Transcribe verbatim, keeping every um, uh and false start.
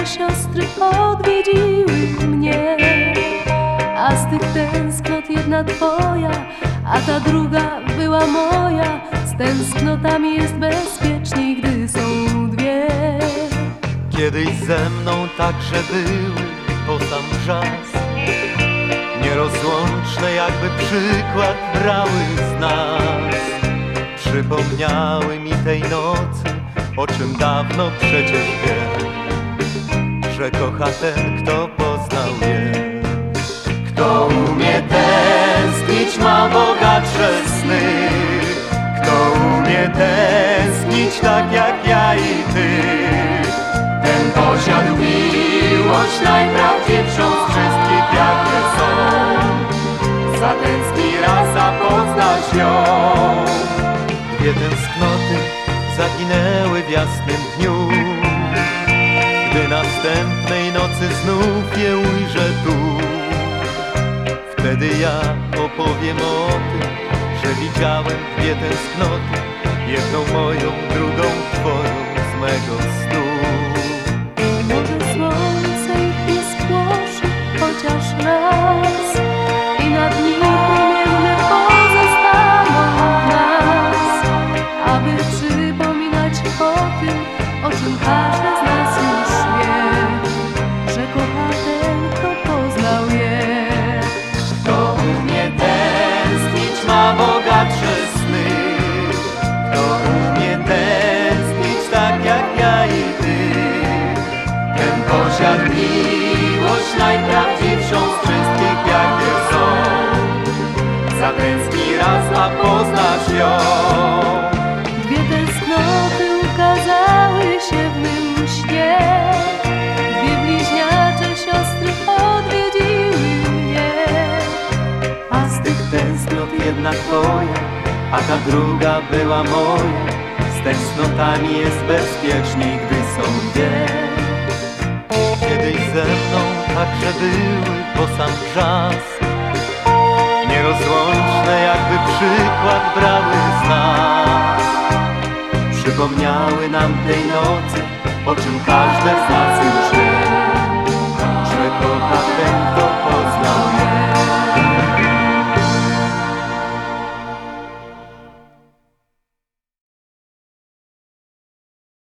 siostry odwiedziły mnie, a z tych tęsknot jedna twoja, a ta druga była moja. Z tęsknotami jest bezpieczniej, gdy są dwie. Kiedyś ze mną także były po sam wrzask, nierozłączne jakby przykład brały z nas. Przypomniały mi tej nocy, o czym dawno przecież wiem, że kocha ten, kto poznał je. Kto umie tęsknić, ma bogatsze sny. Kto umie tęsknić tak jak ja i ty, ten posiadł miłość najprawdziwszą z wszystkich, jakie są. Zatęskni raz, a poznasz ją. Dwie tęsknoty zaginęły w jasnym dniu, gdy następnej nocy znów je ujrzę tu. Wtedy ja opowiem o tym, że widziałem dwie tęsknoty, jedną moją, drugą twoją z mego snu. Może słońce ich nie spłoszy chociaż raz i nad nim płomienne pozostaną w nas, aby przypominać o tym, o czym każdy z nas już wie, że kocha ten, kto poznał je. Kto umie tęsknić, ma bogatsze sny. Kto umie tęsknić tak jak ja i ty, ten posiadł miłość najprawdziwszą z wszystkich, jakie są. Zatęskni raz, a poznasz ją. Dwie tęsknoty ukazały się w mym śnie, dwie bliźniacze siostry odwiedziły mnie, A z tych tęsknot jedna twoja, a ta druga była moja. Z tęsknotami jest bezpieczniej, gdy są dwie. Kiedyś ze mną także były po sam wrzask, nierozłączne jakby przykład brały z nas. Przypomniały nam tej nocy, o czym każde z nas już wie,